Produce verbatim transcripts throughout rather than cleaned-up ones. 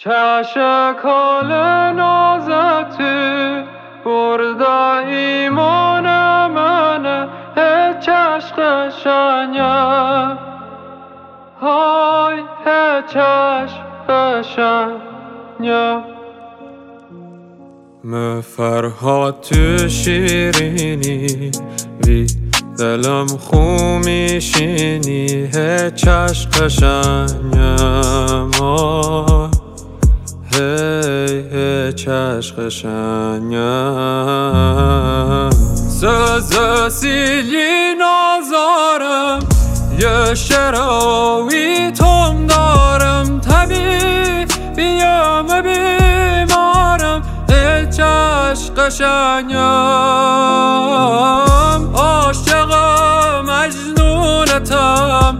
چشکال نازک تو برده ایمان منه هیچ عشق قشنگه های هیچ عشق قشنگه مفرهاد تو شیرینی وی دلم خو میشینی هیچ عشق قشنگه هی هیچ عشق قشنگه سز سیلی نازارم یه شراوی تم دارم طبیبیم بیمارم هیچ عشق قشنگم عاشق مجنونتم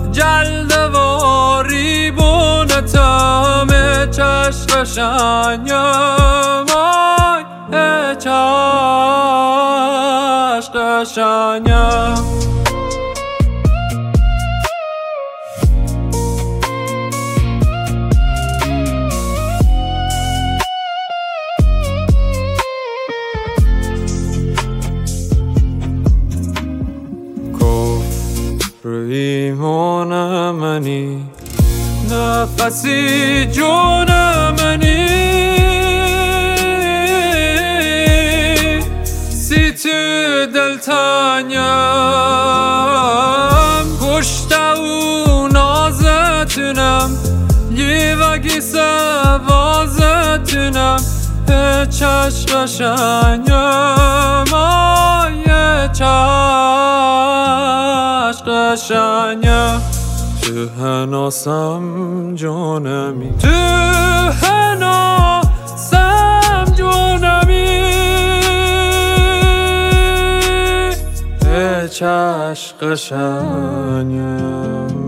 جلدواری بونتم هیچ عشق قشنگم آی هیچ عشق قشنگم ایمان منی نفسی جون منی سی تو دلتانیم کشته و نازتونم یه وگی سوازتونم هیچ عشق قشنگم آی هیچ عشق قشنگم تو هناسم جانمی تو هناسم جانمی هیچ عشق قشنگم